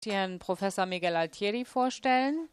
Herrn Professor Miguel Altieri vorstellen,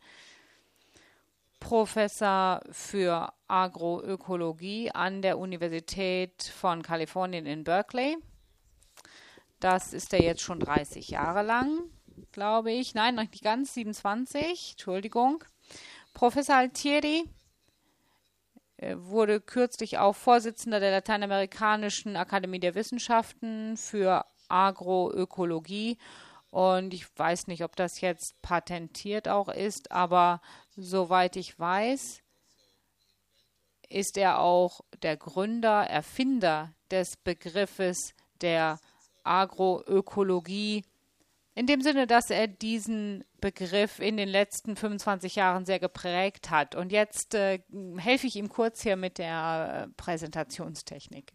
Professor für Agroökologie an der Universität von Kalifornien in Berkeley. Das ist er jetzt schon 30 Jahre lang, glaube ich. Nein, noch nicht ganz, 27, Entschuldigung. Professor Altieri wurde kürzlich auch Vorsitzender der Lateinamerikanischen Akademie der Wissenschaften für Agroökologie. Und ich weiß nicht, ob das jetzt patentiert auch ist, aber soweit ich weiß, ist er auch der Gründer, Erfinder des Begriffes der Agroökologie, in dem Sinne, dass er diesen Begriff in den letzten 25 Jahren sehr geprägt hat. Und jetzt helfe ich ihm kurz hier mit der Präsentationstechnik.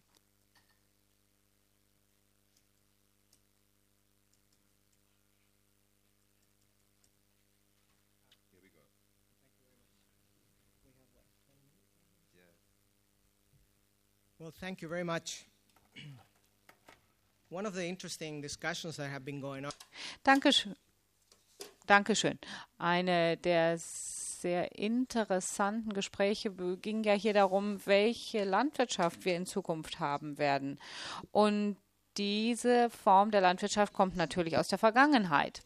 Well, thank you very much. One of the interesting discussions that have been going on. Dankeschön. Eine der sehr interessanten Gespräche ging ja hier darum, welche Landwirtschaft wir in Zukunft haben werden. Und diese Form der Landwirtschaft kommt natürlich aus der Vergangenheit.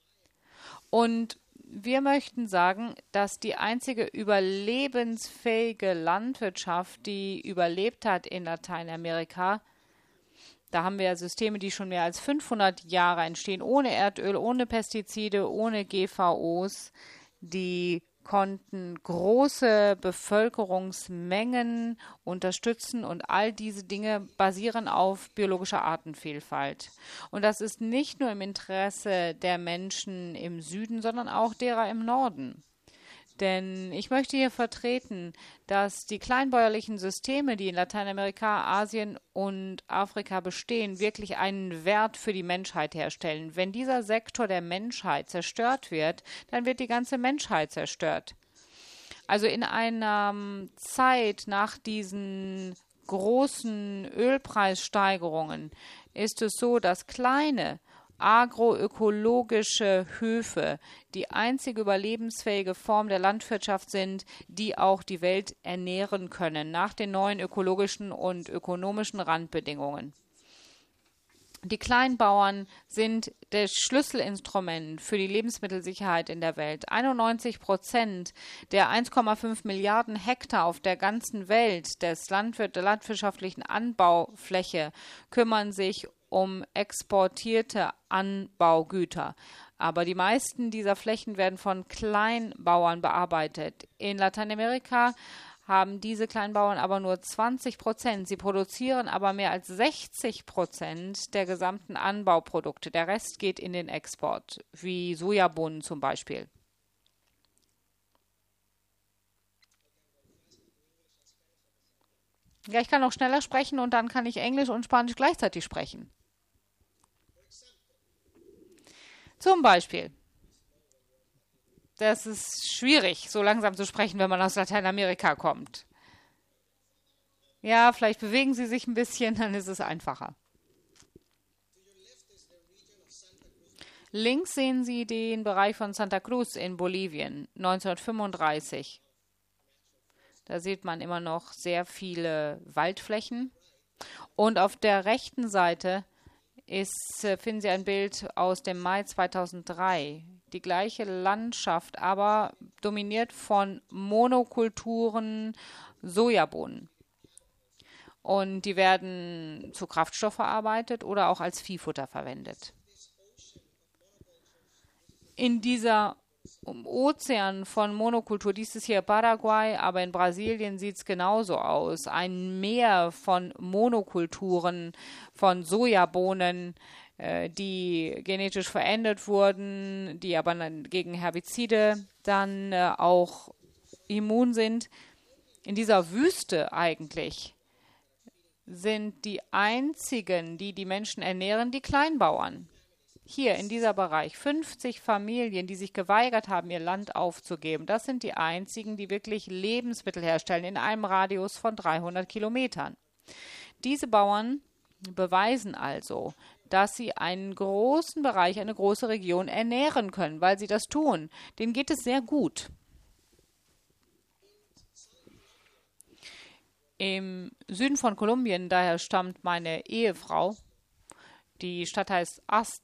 Und wir möchten sagen, dass die einzige überlebensfähige Landwirtschaft, die überlebt hat in Lateinamerika, da haben wir ja Systeme, die schon mehr als 500 Jahre entstehen, ohne Erdöl, ohne Pestizide, ohne GVOs, die konnten große Bevölkerungsmengen unterstützen und all diese Dinge basieren auf biologischer Artenvielfalt. Und das ist nicht nur im Interesse der Menschen im Süden, sondern auch derer im Norden. Denn ich möchte hier vertreten, dass die kleinbäuerlichen Systeme, die in Lateinamerika, Asien und Afrika bestehen, wirklich einen Wert für die Menschheit herstellen. Wenn dieser Sektor der Menschheit zerstört wird, dann wird die ganze Menschheit zerstört. Also in einer Zeit nach diesen großen Ölpreissteigerungen ist es so, dass kleine agroökologische Höfe die einzige überlebensfähige Form der Landwirtschaft sind, die auch die Welt ernähren können, nach den neuen ökologischen und ökonomischen Randbedingungen. Die Kleinbauern sind das Schlüsselinstrument für die Lebensmittelsicherheit in der Welt. 91% der 1,5 Milliarden Hektar auf der ganzen Welt der landwirtschaftlichen Anbaufläche kümmern sich um exportierte Anbaugüter. Aber die meisten dieser Flächen werden von Kleinbauern bearbeitet. In Lateinamerika haben diese Kleinbauern aber nur 20%. Sie produzieren aber mehr als 60% der gesamten Anbauprodukte. Der Rest geht in den Export, wie Sojabohnen zum Beispiel. Ja, ich kann noch schneller sprechen und dann kann ich Englisch und Spanisch gleichzeitig sprechen. Zum Beispiel. Das ist schwierig, so langsam zu sprechen, wenn man aus Lateinamerika kommt. Ja, vielleicht bewegen Sie sich ein bisschen, dann ist es einfacher. Links sehen Sie den Bereich von Santa Cruz in Bolivien, 1935. Da sieht man immer noch sehr viele Waldflächen. Und auf der rechten Seite finden Sie ein Bild aus dem Mai 2003. Die gleiche Landschaft, aber dominiert von Monokulturen Sojabohnen. Und die werden zu Kraftstoff verarbeitet oder auch als Viehfutter verwendet. In dieser Ozean von Monokultur, dies ist hier Paraguay, aber in Brasilien sieht es genauso aus. Ein Meer von Monokulturen, von Sojabohnen, die genetisch verändert wurden, die aber gegen Herbizide dann auch immun sind. In dieser Wüste eigentlich sind die einzigen, die die Menschen ernähren, die Kleinbauern. Hier in dieser Bereich 50 Familien, die sich geweigert haben, ihr Land aufzugeben. Das sind die einzigen, die wirklich Lebensmittel herstellen in einem Radius von 300 Kilometern. Diese Bauern beweisen also, dass sie einen großen Bereich, eine große Region ernähren können, weil sie das tun. Denen geht es sehr gut. Im Süden von Kolumbien, daher stammt meine Ehefrau, die Stadt heißt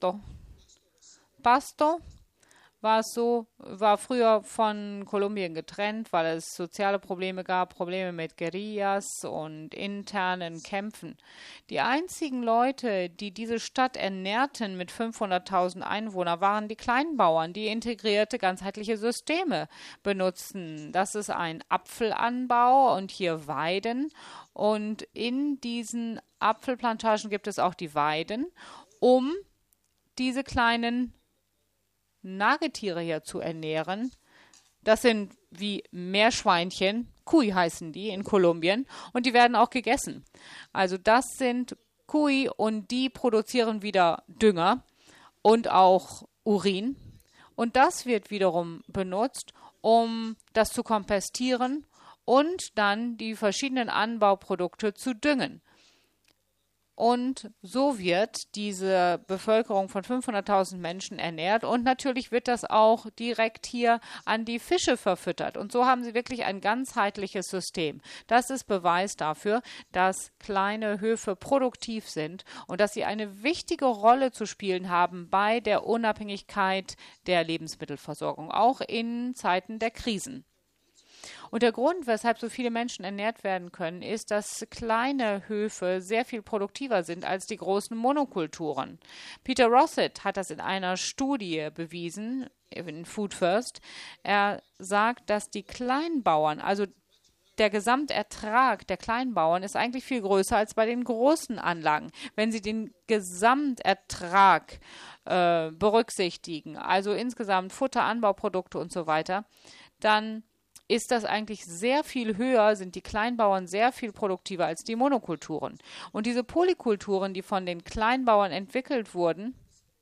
Pasto, war früher von Kolumbien getrennt, weil es soziale Probleme gab, Probleme mit Guerillas und internen Kämpfen. Die einzigen Leute, die diese Stadt ernährten mit 500.000 Einwohnern, waren die Kleinbauern, die integrierte ganzheitliche Systeme benutzen. Das ist ein Apfelanbau und hier Weiden. Und in diesen Apfelplantagen gibt es auch die Weiden, um diese kleinen Nagetiere hier zu ernähren. Das sind wie Meerschweinchen, Cuy heißen die in Kolumbien, und die werden auch gegessen. Also das sind Cuy und die produzieren wieder Dünger und auch Urin. Und das wird wiederum benutzt, um das zu kompostieren und dann die verschiedenen Anbauprodukte zu düngen. Und so wird diese Bevölkerung von 500.000 Menschen ernährt und natürlich wird das auch direkt hier an die Fische verfüttert. Und so haben sie wirklich ein ganzheitliches System. Das ist Beweis dafür, dass kleine Höfe produktiv sind und dass sie eine wichtige Rolle zu spielen haben bei der Unabhängigkeit der Lebensmittelversorgung, auch in Zeiten der Krisen. Und der Grund, weshalb so viele Menschen ernährt werden können, ist, dass kleine Höfe sehr viel produktiver sind als die großen Monokulturen. Peter Rossett hat das in einer Studie bewiesen, in Food First. Er sagt, dass die Kleinbauern, also der Gesamtertrag der Kleinbauern ist eigentlich viel größer als bei den großen Anlagen. Wenn Sie den Gesamtertrag berücksichtigen, also insgesamt Futter, Anbauprodukte und so weiter, dann ist das eigentlich sehr viel höher, sind die Kleinbauern sehr viel produktiver als die Monokulturen. Und diese Polykulturen, die von den Kleinbauern entwickelt wurden,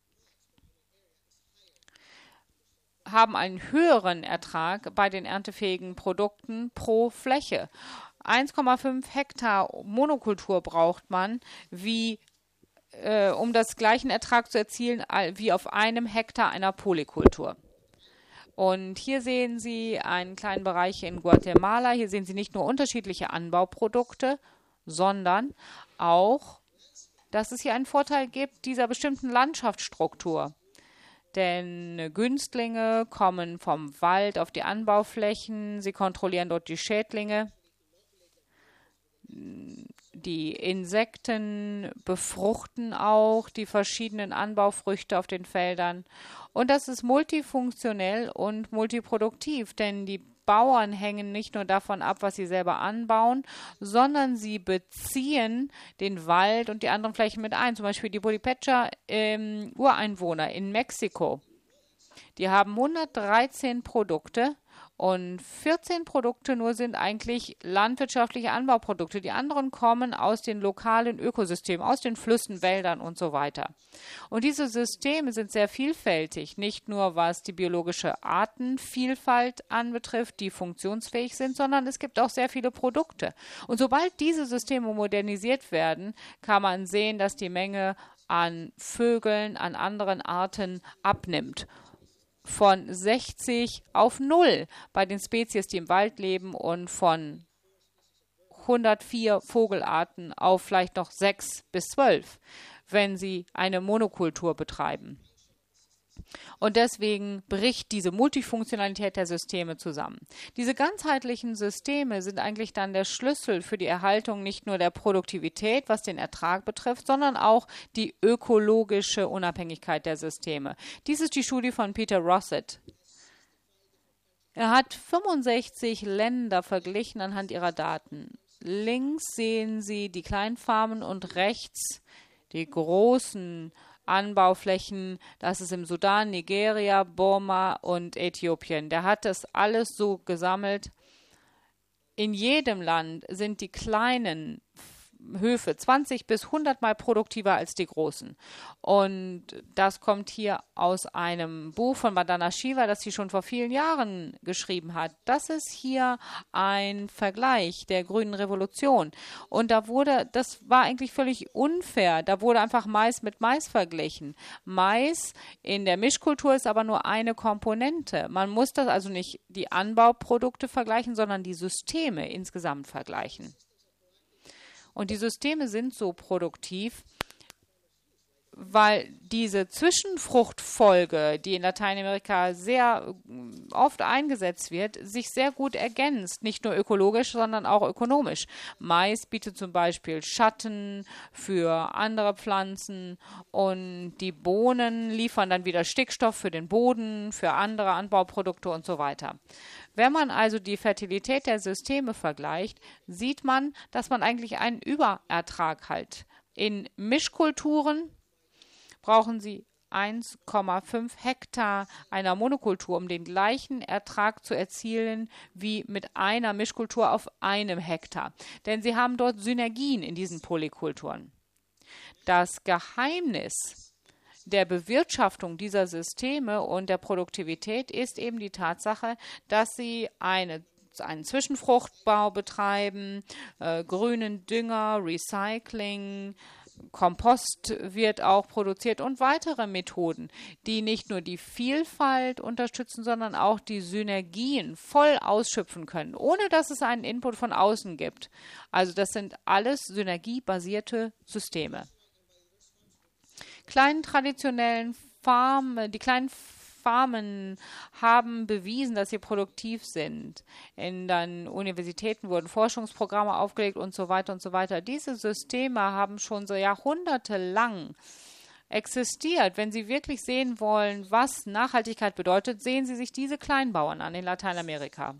haben einen höheren Ertrag bei den erntefähigen Produkten pro Fläche. 1,5 Hektar Monokultur braucht man, um das gleichen Ertrag zu erzielen wie auf einem Hektar einer Polykultur. Und hier sehen Sie einen kleinen Bereich in Guatemala. Hier sehen Sie nicht nur unterschiedliche Anbauprodukte, sondern auch, dass es hier einen Vorteil gibt dieser bestimmten Landschaftsstruktur. Denn Günstlinge kommen vom Wald auf die Anbauflächen, sie kontrollieren dort die Schädlinge. Die Insekten befruchten auch die verschiedenen Anbaufrüchte auf den Feldern. Und das ist multifunktionell und multiproduktiv, denn die Bauern hängen nicht nur davon ab, was sie selber anbauen, sondern sie beziehen den Wald und die anderen Flächen mit ein. Zum Beispiel die Pulipecha Ureinwohner in Mexiko. Die haben 113 Produkte und 14 Produkte nur sind eigentlich landwirtschaftliche Anbauprodukte. Die anderen kommen aus den lokalen Ökosystemen, aus den Flüssen, Wäldern und so weiter. Und diese Systeme sind sehr vielfältig, nicht nur was die biologische Artenvielfalt anbetrifft, die funktionsfähig sind, sondern es gibt auch sehr viele Produkte. Und sobald diese Systeme modernisiert werden, kann man sehen, dass die Menge an Vögeln, an anderen Arten abnimmt. Von 60 auf 0 bei den Spezies, die im Wald leben, und von 104 Vogelarten auf vielleicht noch 6 bis 12, wenn sie eine Monokultur betreiben. Und deswegen bricht diese Multifunktionalität der Systeme zusammen. Diese ganzheitlichen Systeme sind eigentlich dann der Schlüssel für die Erhaltung nicht nur der Produktivität, was den Ertrag betrifft, sondern auch die ökologische Unabhängigkeit der Systeme. Dies ist die Studie von Peter Rossett. Er hat 65 Länder verglichen anhand ihrer Daten. Links sehen Sie die Kleinfarmen und rechts die großen Anbauflächen, das ist im Sudan, Nigeria, Burma und Äthiopien. Der hat das alles so gesammelt. In jedem Land sind die kleinen Höfe 20 bis 100 Mal produktiver als die großen. Und das kommt hier aus einem Buch von Vandana Shiva, das sie schon vor vielen Jahren geschrieben hat. Das ist hier ein Vergleich der grünen Revolution. Und das war eigentlich völlig unfair. Da wurde einfach Mais mit Mais verglichen. Mais in der Mischkultur ist aber nur eine Komponente. Man muss das also nicht die Anbauprodukte vergleichen, sondern die Systeme insgesamt vergleichen. Und die Systeme sind so produktiv, weil diese Zwischenfruchtfolge, die in Lateinamerika sehr oft eingesetzt wird, sich sehr gut ergänzt. Nicht nur ökologisch, sondern auch ökonomisch. Mais bietet zum Beispiel Schatten für andere Pflanzen und die Bohnen liefern dann wieder Stickstoff für den Boden, für andere Anbauprodukte und so weiter. Wenn man also die Fertilität der Systeme vergleicht, sieht man, dass man eigentlich einen Überertrag hat. In Mischkulturen brauchen sie 1,5 Hektar einer Monokultur, um den gleichen Ertrag zu erzielen wie mit einer Mischkultur auf einem Hektar. Denn sie haben dort Synergien in diesen Polykulturen. Das Geheimnis der Bewirtschaftung dieser Systeme und der Produktivität ist eben die Tatsache, dass sie einen Zwischenfruchtbau betreiben, grünen Dünger, Recycling, Kompost wird auch produziert und weitere Methoden, die nicht nur die Vielfalt unterstützen, sondern auch die Synergien voll ausschöpfen können, ohne dass es einen Input von außen gibt. Also das sind alles synergiebasierte Systeme. Die kleinen Farmen haben bewiesen, dass sie produktiv sind. In den Universitäten wurden Forschungsprogramme aufgelegt und so weiter und so weiter. Diese Systeme haben schon so jahrhundertelang existiert. Wenn Sie wirklich sehen wollen, was Nachhaltigkeit bedeutet, sehen Sie sich diese Kleinbauern an in Lateinamerika.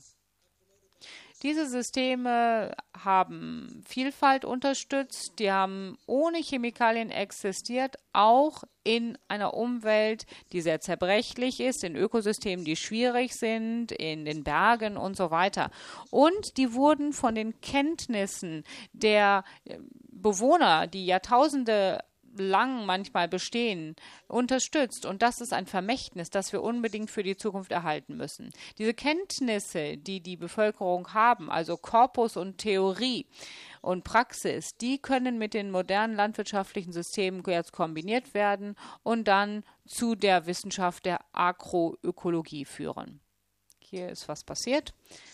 Diese Systeme haben Vielfalt unterstützt, die haben ohne Chemikalien existiert, auch in einer Umwelt, die sehr zerbrechlich ist, in Ökosystemen, die schwierig sind, in den Bergen und so weiter. Und die wurden von den Kenntnissen der Bewohner, die Jahrtausende lang manchmal bestehen, unterstützt. Und das ist ein Vermächtnis, das wir unbedingt für die Zukunft erhalten müssen. Diese Kenntnisse, die die Bevölkerung haben, also Korpus und Theorie und Praxis, die können mit den modernen landwirtschaftlichen Systemen jetzt kombiniert werden und dann zu der Wissenschaft der Agroökologie führen. Hier ist was passiert.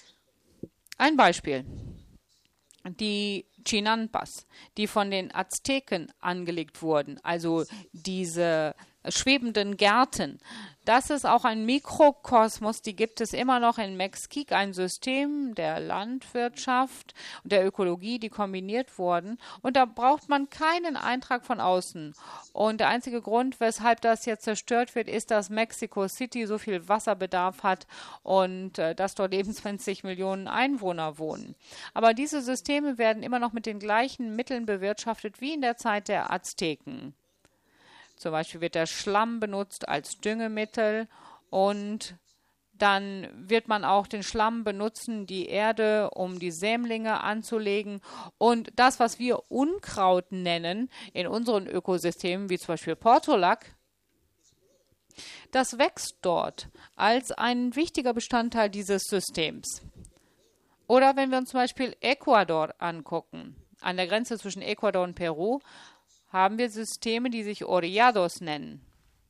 Ein Beispiel. Die Chinampas, die von den Azteken angelegt wurden, also diese schwebenden Gärten. Das ist auch ein Mikrokosmos, die gibt es immer noch in Mexiko, ein System der Landwirtschaft und der Ökologie, die kombiniert wurden. Und da braucht man keinen Eintrag von außen. Und der einzige Grund, weshalb das jetzt zerstört wird, ist, dass Mexico City so viel Wasserbedarf hat und dass dort eben 20 Millionen Einwohner wohnen. Aber diese Systeme werden immer noch mit den gleichen Mitteln bewirtschaftet wie in der Zeit der Azteken. Zum Beispiel wird der Schlamm benutzt als Düngemittel und dann wird man auch den Schlamm benutzen, die Erde, um die Sämlinge anzulegen. Und das, was wir Unkraut nennen in unseren Ökosystemen, wie zum Beispiel Portulak, das wächst dort als ein wichtiger Bestandteil dieses Systems. Oder wenn wir uns zum Beispiel Ecuador angucken, an der Grenze zwischen Ecuador und Peru, haben wir Systeme, die sich Orillados nennen.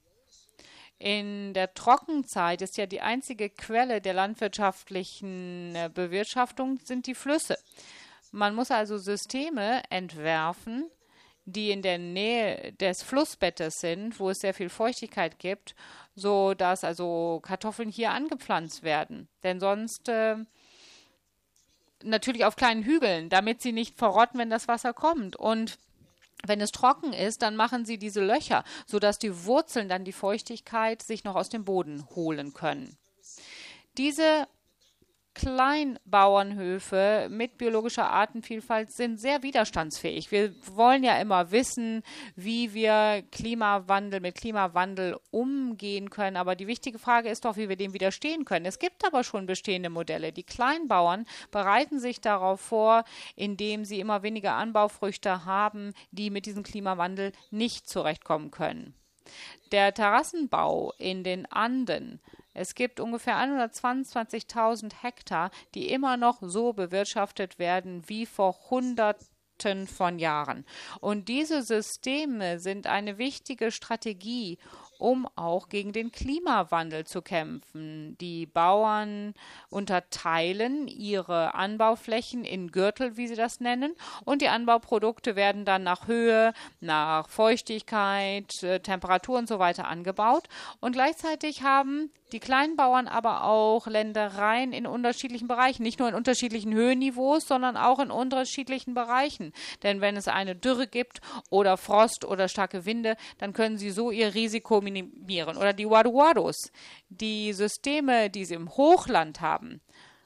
In der Trockenzeit ist ja die einzige Quelle der landwirtschaftlichen Bewirtschaftung sind die Flüsse. Man muss also Systeme entwerfen, die in der Nähe des Flussbettes sind, wo es sehr viel Feuchtigkeit gibt, so dass also Kartoffeln hier angepflanzt werden. Denn sonst natürlich auf kleinen Hügeln, damit sie nicht verrotten, wenn das Wasser kommt. Und wenn es trocken ist, dann machen sie diese Löcher, sodass die Wurzeln dann die Feuchtigkeit sich noch aus dem Boden holen können. Diese Kleinbauernhöfe mit biologischer Artenvielfalt sind sehr widerstandsfähig. Wir wollen ja immer wissen, wie wir mit Klimawandel umgehen können. Aber die wichtige Frage ist doch, wie wir dem widerstehen können. Es gibt aber schon bestehende Modelle. Die Kleinbauern bereiten sich darauf vor, indem sie immer weniger Anbaufrüchte haben, die mit diesem Klimawandel nicht zurechtkommen können. Der Terrassenbau in den Anden. Es gibt ungefähr 122.000 Hektar, die immer noch so bewirtschaftet werden wie vor Hunderten von Jahren. Und diese Systeme sind eine wichtige Strategie, um auch gegen den Klimawandel zu kämpfen. Die Bauern unterteilen ihre Anbauflächen in Gürtel, wie sie das nennen, und die Anbauprodukte werden dann nach Höhe, nach Feuchtigkeit, Temperatur und so weiter angebaut. Und gleichzeitig haben die Kleinbauern aber auch Ländereien in unterschiedlichen Bereichen, nicht nur in unterschiedlichen Höhenniveaus, sondern auch in unterschiedlichen Bereichen. Denn wenn es eine Dürre gibt oder Frost oder starke Winde, dann können sie so ihr Risiko minimieren. Oder die Waruwaros, die Systeme, die sie im Hochland haben,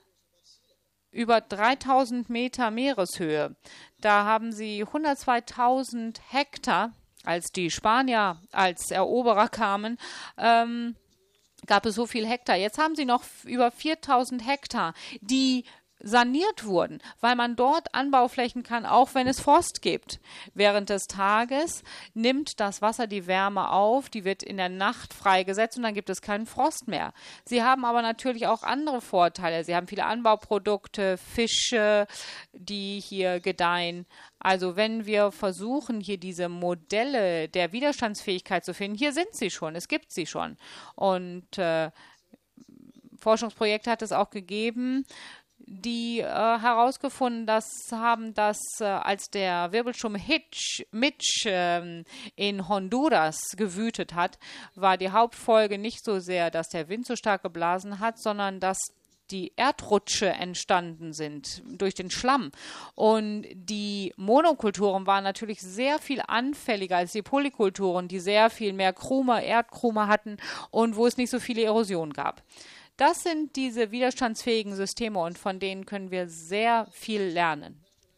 über 3000 Meter Meereshöhe, da haben sie 102.000 Hektar, als die Spanier als Eroberer kamen, gab es so viel Hektar. Jetzt haben sie noch über 4.000 Hektar, die saniert wurden, weil man dort Anbauflächen kann, auch wenn es Frost gibt. Während des Tages nimmt das Wasser die Wärme auf, die wird in der Nacht freigesetzt und dann gibt es keinen Frost mehr. Sie haben aber natürlich auch andere Vorteile. Sie haben viele Anbauprodukte, Fische, die hier gedeihen. Also wenn wir versuchen, hier diese Modelle der Widerstandsfähigkeit zu finden, hier sind sie schon, es gibt sie schon. Und Forschungsprojekte hat es auch gegeben, die herausgefunden haben, dass als der Wirbelsturm Mitch in Honduras gewütet hat, war die Hauptfolge nicht so sehr, dass der Wind so stark geblasen hat, sondern dass die Erdrutsche entstanden sind durch den Schlamm. Und die Monokulturen waren natürlich sehr viel anfälliger als die Polykulturen, die sehr viel mehr Erdkrume hatten und wo es nicht so viele Erosion gab. Das sind diese widerstandsfähigen Systeme und von denen können wir sehr viel lernen.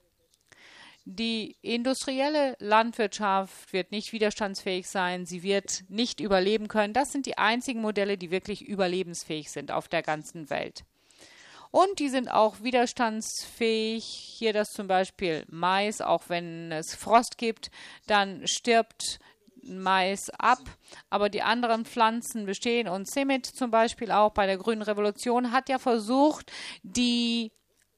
Die industrielle Landwirtschaft wird nicht widerstandsfähig sein, sie wird nicht überleben können. Das sind die einzigen Modelle, die wirklich überlebensfähig sind auf der ganzen Welt. Und die sind auch widerstandsfähig. Hier das zum Beispiel Mais, auch wenn es Frost gibt, dann stirbt Mais ab, aber die anderen Pflanzen bestehen. Und Semit zum Beispiel auch bei der Grünen Revolution hat ja versucht, die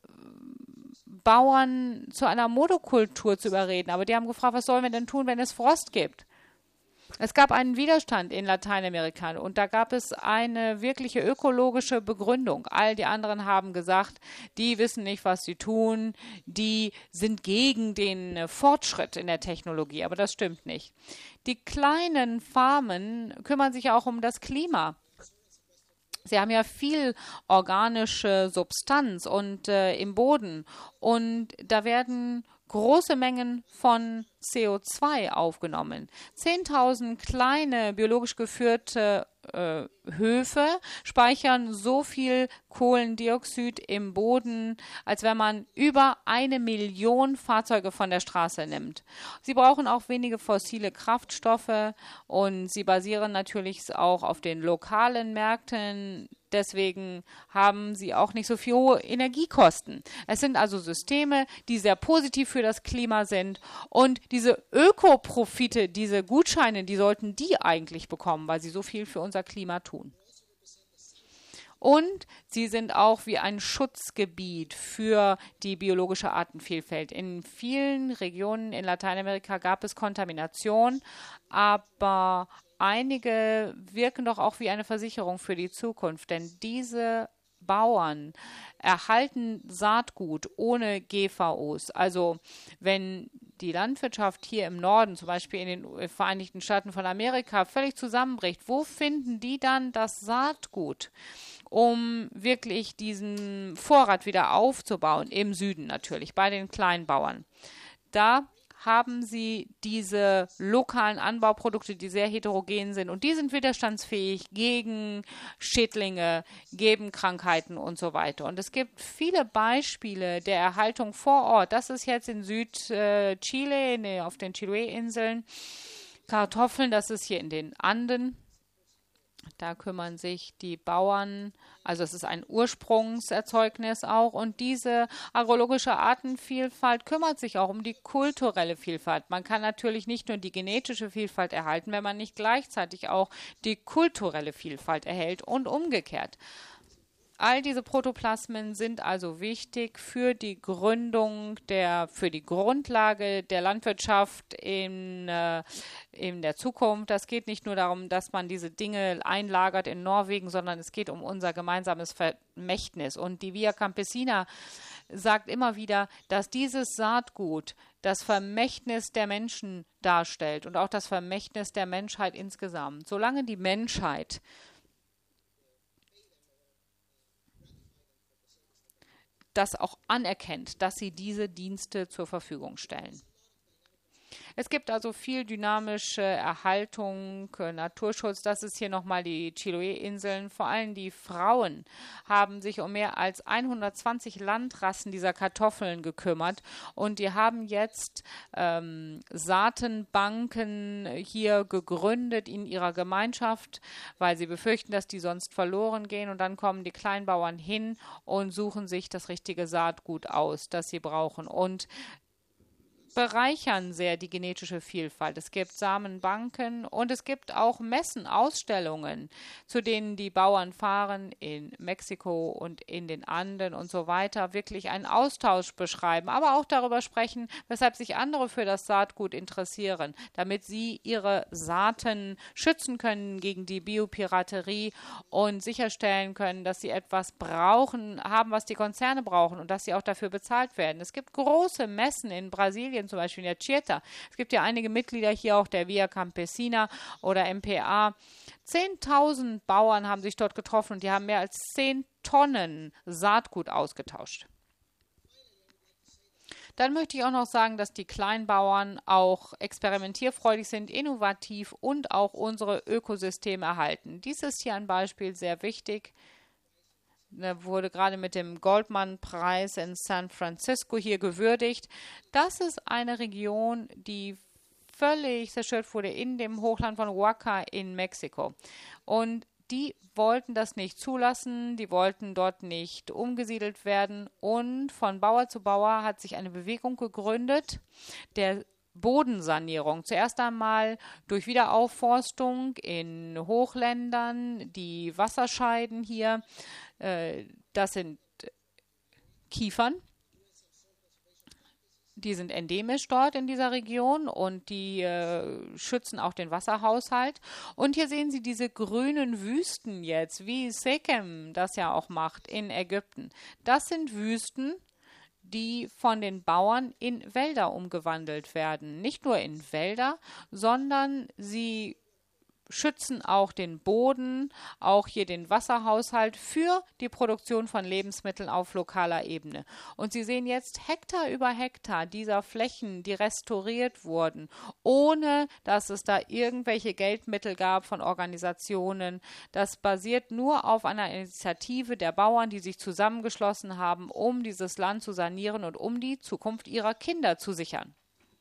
Bauern zu einer Monokultur zu überreden. Aber die haben gefragt, was sollen wir denn tun, wenn es Frost gibt? Es gab einen Widerstand in Lateinamerika und da gab es eine wirkliche ökologische Begründung. All die anderen haben gesagt, die wissen nicht, was sie tun, die sind gegen den Fortschritt in der Technologie, aber das stimmt nicht. Die kleinen Farmen kümmern sich auch um das Klima. Sie haben ja viel organische Substanz und im Boden und da werden große Mengen von CO2 aufgenommen. 10.000 kleine biologisch geführte Höfe speichern so viel Kohlendioxid im Boden, als wenn man über 1 Million Fahrzeuge von der Straße nimmt. Sie brauchen auch wenige fossile Kraftstoffe und sie basieren natürlich auch auf den lokalen Märkten. Deswegen haben sie auch nicht so viel hohe Energiekosten. Es sind also Systeme, die sehr positiv für das Klima sind. Und diese Ökoprofite, diese Gutscheine, die sollten die eigentlich bekommen, weil sie so viel für unser Klima tun. Und sie sind auch wie ein Schutzgebiet für die biologische Artenvielfalt. In vielen Regionen in Lateinamerika gab es Kontamination, aber einige wirken doch auch wie eine Versicherung für die Zukunft, denn diese Bauern erhalten Saatgut ohne GVOs. Also wenn die Landwirtschaft hier im Norden, zum Beispiel in den Vereinigten Staaten von Amerika, völlig zusammenbricht, wo finden die dann das Saatgut, um wirklich diesen Vorrat wieder aufzubauen? Im Süden natürlich, bei den Kleinbauern. Da haben sie diese lokalen Anbauprodukte, die sehr heterogen sind und die sind widerstandsfähig gegen Schädlinge, gegen Krankheiten und so weiter. Und es gibt viele Beispiele der Erhaltung vor Ort. Das ist jetzt in Südchile, auf den Chiloé-Inseln. Kartoffeln, das ist hier in den Anden. Da kümmern sich die Bauern, also es ist ein Ursprungserzeugnis auch und diese agrologische Artenvielfalt kümmert sich auch um die kulturelle Vielfalt. Man kann natürlich nicht nur die genetische Vielfalt erhalten, wenn man nicht gleichzeitig auch die kulturelle Vielfalt erhält und umgekehrt. All diese Protoplasmen sind also wichtig für die für die Grundlage der Landwirtschaft in der Zukunft. Das geht nicht nur darum, dass man diese Dinge einlagert in Norwegen, sondern es geht um unser gemeinsames Vermächtnis. Und die Via Campesina sagt immer wieder, dass dieses Saatgut das Vermächtnis der Menschen darstellt und auch das Vermächtnis der Menschheit insgesamt. Solange die Menschheit das auch anerkennt, dass sie diese Dienste zur Verfügung stellen. Es gibt also viel dynamische Erhaltung, Naturschutz. Das ist hier nochmal die Chiloé-Inseln. Vor allem die Frauen haben sich um mehr als 120 Landrassen dieser Kartoffeln gekümmert. Und die haben jetzt Saatenbanken hier gegründet in ihrer Gemeinschaft, weil sie befürchten, dass die sonst verloren gehen. Und dann kommen die Kleinbauern hin und suchen sich das richtige Saatgut aus, das sie brauchen. Und bereichern sehr die genetische Vielfalt. Es gibt Samenbanken und es gibt auch Messen, Ausstellungen, zu denen die Bauern fahren in Mexiko und in den Anden und so weiter, wirklich einen Austausch beschreiben, aber auch darüber sprechen, weshalb sich andere für das Saatgut interessieren, damit sie ihre Saaten schützen können gegen die Biopiraterie und sicherstellen können, dass sie etwas haben, was die Konzerne brauchen und dass sie auch dafür bezahlt werden. Es gibt große Messen in Brasilien, zum Beispiel in der Chieta. Es gibt ja einige Mitglieder hier auch der Via Campesina oder MPA. 10.000 Bauern haben sich dort getroffen und die haben mehr als 10 Tonnen Saatgut ausgetauscht. Dann möchte ich auch noch sagen, dass die Kleinbauern auch experimentierfreudig sind, innovativ und auch unsere Ökosysteme erhalten. Dies ist hier ein Beispiel sehr wichtig. Wurde gerade mit dem Goldman-Preis in San Francisco hier gewürdigt. Das ist eine Region, die völlig zerstört wurde in dem Hochland von Oaxaca in Mexiko. Und die wollten das nicht zulassen, die wollten dort nicht umgesiedelt werden. Und von Bauer zu Bauer hat sich eine Bewegung gegründet, der Bodensanierung. Zuerst einmal durch Wiederaufforstung in Hochländern, die Wasserscheiden hier, das sind Kiefern. Die sind endemisch dort in dieser Region und die schützen auch den Wasserhaushalt. Und hier sehen Sie diese grünen Wüsten jetzt, wie Sekem das ja auch macht in Ägypten. Das sind Wüsten, die von den Bauern in Wälder umgewandelt werden. Nicht nur in Wälder, sondern sie schützen auch den Boden, auch hier den Wasserhaushalt für die Produktion von Lebensmitteln auf lokaler Ebene. Und Sie sehen jetzt Hektar über Hektar dieser Flächen, die restauriert wurden, ohne dass es da irgendwelche Geldmittel gab von Organisationen. Das basiert nur auf einer Initiative der Bauern, die sich zusammengeschlossen haben, um dieses Land zu sanieren und um die Zukunft ihrer Kinder zu sichern.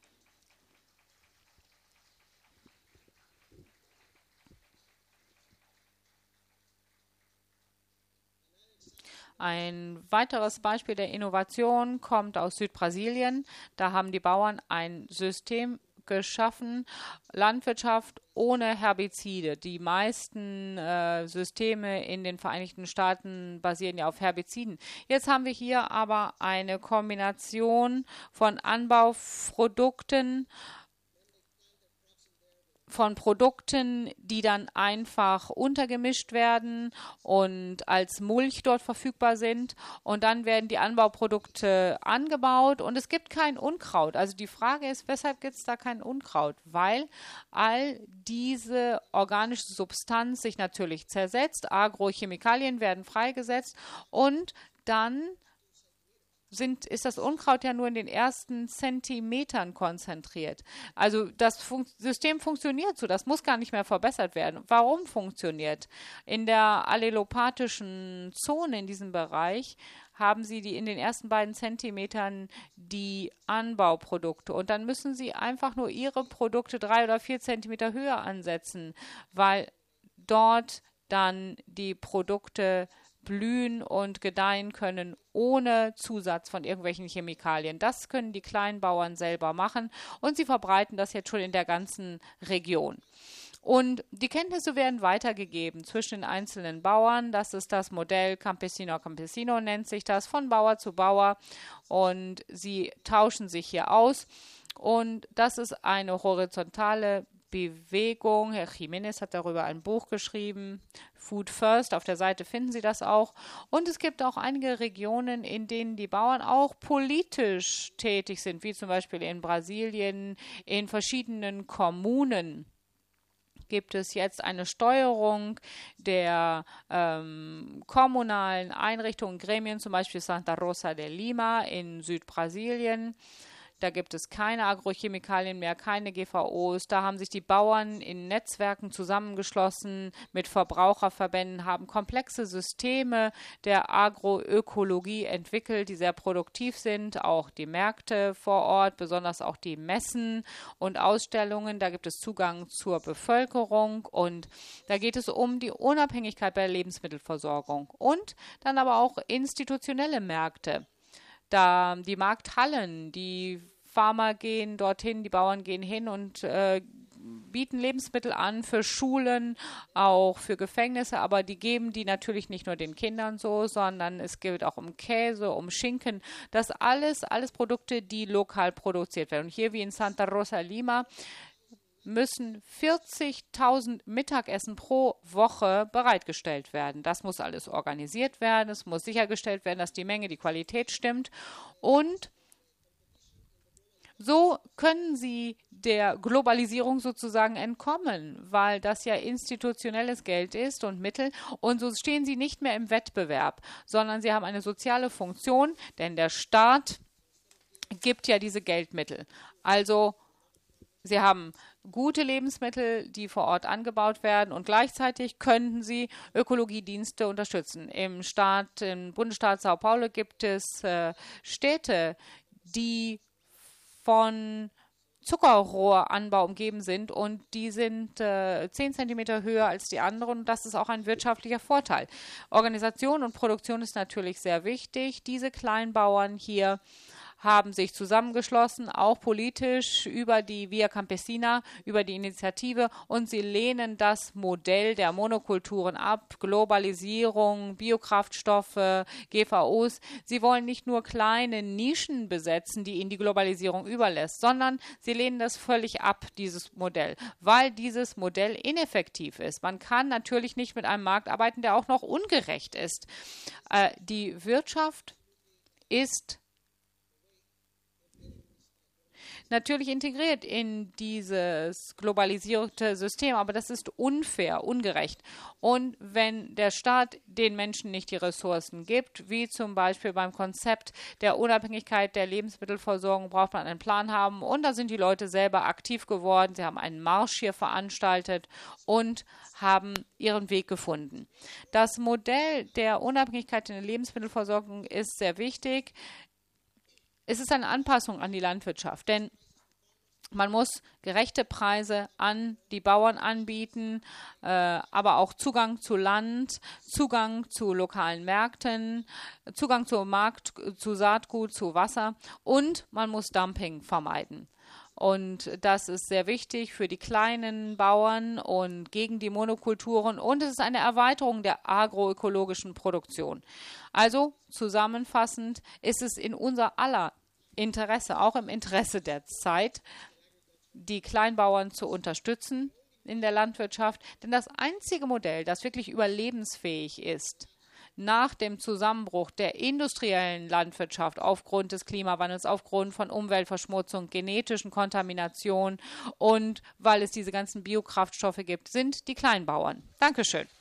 Ein weiteres Beispiel der Innovation kommt aus Südbrasilien. Da haben die Bauern ein System geschaffen, Landwirtschaft ohne Herbizide. Die meisten Systeme in den Vereinigten Staaten basieren ja auf Herbiziden. Jetzt haben wir hier aber eine Kombination von Anbauprodukten, von Produkten, die dann einfach untergemischt werden und als Mulch dort verfügbar sind. Und dann werden die Anbauprodukte angebaut und es gibt kein Unkraut. Also die Frage ist, weshalb gibt es da kein Unkraut? Weil all diese organische Substanz sich natürlich zersetzt, Agrochemikalien werden freigesetzt und dann ist das Unkraut ja nur in den ersten Zentimetern konzentriert. Also das System funktioniert so, das muss gar nicht mehr verbessert werden. Warum funktioniert? In der allelopathischen Zone in diesem Bereich haben Sie in den ersten beiden Zentimetern die Anbauprodukte und dann müssen Sie einfach nur Ihre Produkte 3 oder 4 Zentimeter höher ansetzen, weil dort dann die Produkte blühen und gedeihen können ohne Zusatz von irgendwelchen Chemikalien. Das können die Kleinbauern selber machen und sie verbreiten das jetzt schon in der ganzen Region. Und die Kenntnisse werden weitergegeben zwischen den einzelnen Bauern. Das ist das Modell Campesino Campesino, nennt sich das, von Bauer zu Bauer. Und sie tauschen sich hier aus. Und das ist eine horizontale Bewegung. Herr Jiménez hat darüber ein Buch geschrieben, Food First, auf der Seite finden Sie das auch. Und es gibt auch einige Regionen, in denen die Bauern auch politisch tätig sind, wie zum Beispiel in Brasilien, in verschiedenen Kommunen. Gibt es jetzt eine Steuerung der kommunalen Einrichtungen, Gremien, zum Beispiel Santa Rosa de Lima in Südbrasilien. Da gibt es keine Agrochemikalien mehr, keine GVOs. Da haben sich die Bauern in Netzwerken zusammengeschlossen mit Verbraucherverbänden, haben komplexe Systeme der Agroökologie entwickelt, die sehr produktiv sind. Auch die Märkte vor Ort, besonders auch die Messen und Ausstellungen. Da gibt es Zugang zur Bevölkerung und da geht es um die Unabhängigkeit bei der Lebensmittelversorgung und dann aber auch institutionelle Märkte. Da die Markthallen, die Farmer gehen dorthin, die Bauern gehen hin und bieten Lebensmittel an für Schulen, auch für Gefängnisse, aber die geben die natürlich nicht nur den Kindern so, sondern es geht auch um Käse, um Schinken, das alles Produkte, die lokal produziert werden. Und hier wie in Santa Rosa Lima müssen 40.000 Mittagessen pro Woche bereitgestellt werden. Das muss alles organisiert werden, es muss sichergestellt werden, dass die Menge, die Qualität stimmt und so können sie der Globalisierung sozusagen entkommen, weil das ja institutionelles Geld ist und Mittel und so stehen sie nicht mehr im Wettbewerb, sondern sie haben eine soziale Funktion, denn der Staat gibt ja diese Geldmittel. Also sie haben gute Lebensmittel, die vor Ort angebaut werden und gleichzeitig könnten sie Ökologiedienste unterstützen. Im Bundesstaat Sao Paulo gibt es Städte, die von Zuckerrohranbau umgeben sind und die sind 10 Zentimeter höher als die anderen und das ist auch ein wirtschaftlicher Vorteil. Organisation und Produktion ist natürlich sehr wichtig. Diese Kleinbauern hier haben sich zusammengeschlossen, auch politisch über die Via Campesina, über die Initiative und sie lehnen das Modell der Monokulturen ab, Globalisierung, Biokraftstoffe, GVOs. Sie wollen nicht nur kleine Nischen besetzen, die ihnen die Globalisierung überlässt, sondern sie lehnen das völlig ab, dieses Modell, weil dieses Modell ineffektiv ist. Man kann natürlich nicht mit einem Markt arbeiten, der auch noch ungerecht ist. Die Wirtschaft ist natürlich integriert in dieses globalisierte System, aber das ist unfair, ungerecht. Und wenn der Staat den Menschen nicht die Ressourcen gibt, wie zum Beispiel beim Konzept der Unabhängigkeit der Lebensmittelversorgung, braucht man einen Plan haben und da sind die Leute selber aktiv geworden. Sie haben einen Marsch hier veranstaltet und haben ihren Weg gefunden. Das Modell der Unabhängigkeit in der Lebensmittelversorgung ist sehr wichtig. Es ist eine Anpassung an die Landwirtschaft, denn man muss gerechte Preise an die Bauern anbieten, aber auch Zugang zu Land, Zugang zu lokalen Märkten, Zugang zu Saatgut, zu Wasser und man muss Dumping vermeiden. Und das ist sehr wichtig für die kleinen Bauern und gegen die Monokulturen. Und es ist eine Erweiterung der agroökologischen Produktion. Also zusammenfassend ist es in unser aller Interesse, auch im Interesse der Zeit, die Kleinbauern zu unterstützen in der Landwirtschaft. Denn das einzige Modell, das wirklich überlebensfähig ist, nach dem Zusammenbruch der industriellen Landwirtschaft aufgrund des Klimawandels, aufgrund von Umweltverschmutzung, genetischen Kontamination und weil es diese ganzen Biokraftstoffe gibt, sind die Kleinbauern. Dankeschön.